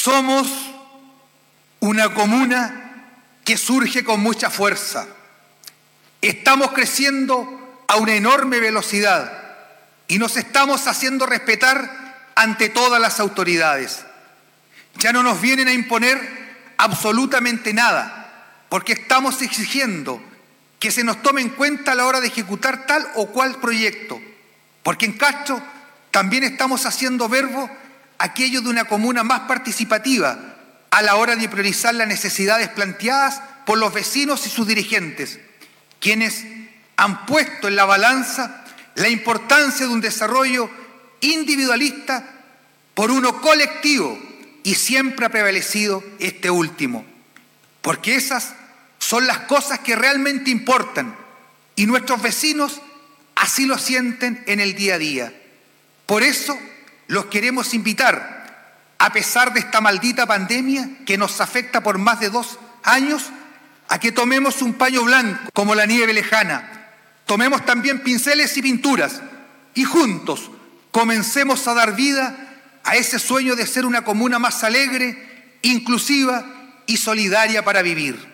Somos una comuna que surge con mucha fuerza. Estamos creciendo a una enorme velocidad y nos estamos haciendo respetar ante todas las autoridades. Ya no nos vienen a imponer absolutamente nada, porque estamos exigiendo que se nos tome en cuenta a la hora de ejecutar tal o cual proyecto, porque en Castro también estamos haciendo verbo aquello de una comuna más participativa a la hora de priorizar las necesidades planteadas por los vecinos y sus dirigentes, quienes han puesto en la balanza la importancia de un desarrollo individualista por uno colectivo, y siempre ha prevalecido este último, porque esas son las cosas que realmente importan y nuestros vecinos así lo sienten en el día a día. Por eso los queremos invitar, a pesar de esta maldita pandemia que nos afecta por más de 2 años, a que tomemos un paño blanco como la nieve lejana, tomemos también pinceles y pinturas y juntos comencemos a dar vida a ese sueño de ser una comuna más alegre, inclusiva y solidaria para vivir.